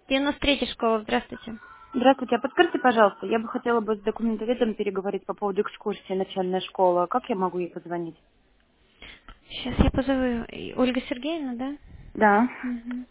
93-я школа, здравствуйте. Здравствуйте, а подскажите, пожалуйста, я бы хотела бы с документоведом переговорить по поводу экскурсии начальная школа. Как я могу ей позвонить? Сейчас я позову Ольга Сергеевна, да? Да. Мгм.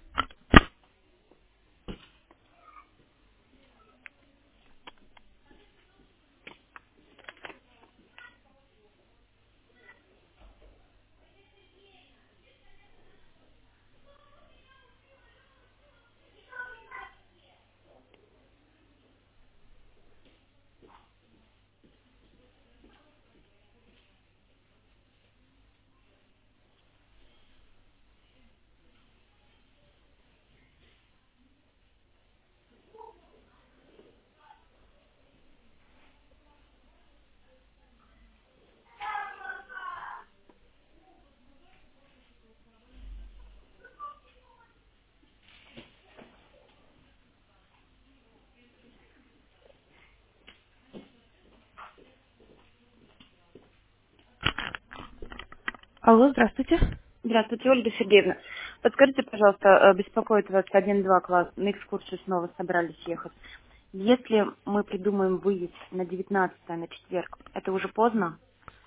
Алло, здравствуйте. Здравствуйте, Ольга Сергеевна. Подскажите, пожалуйста, беспокоит вас 1-2 класс, на экскурсию снова собрались ехать. Если мы придумаем выезд на 19 на четверг, это уже поздно?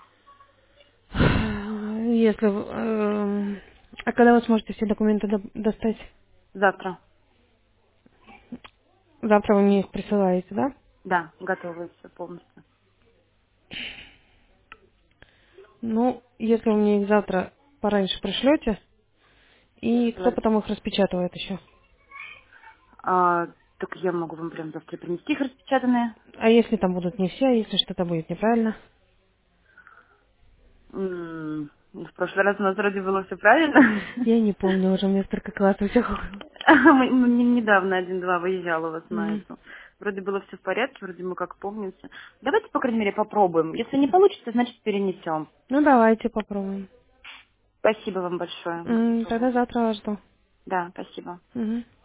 Если... А когда вы сможете все документы достать? Завтра. Завтра вы мне их присылаете, да? Да, готовы все полностью. Ну, если вы мне их завтра пораньше пришлете, и кто Говор- потом их распечатывает еще? А, так я могу вам прям завтра принести их распечатанные. А если там будут не все, а если что-то будет неправильно? В прошлый раз у нас вроде было все правильно. Я не помню, уже мне столько классов всех. Мы недавно 1-2 выезжала у вас на М. эту. Вроде было все в порядке, вроде мы как помните. Давайте, по крайней мере, попробуем. Если не получится, значит перенесем. Ну, давайте попробуем. Спасибо вам большое. Буду Тогда пробовать. завтра вас жду. Да, спасибо. Мгм.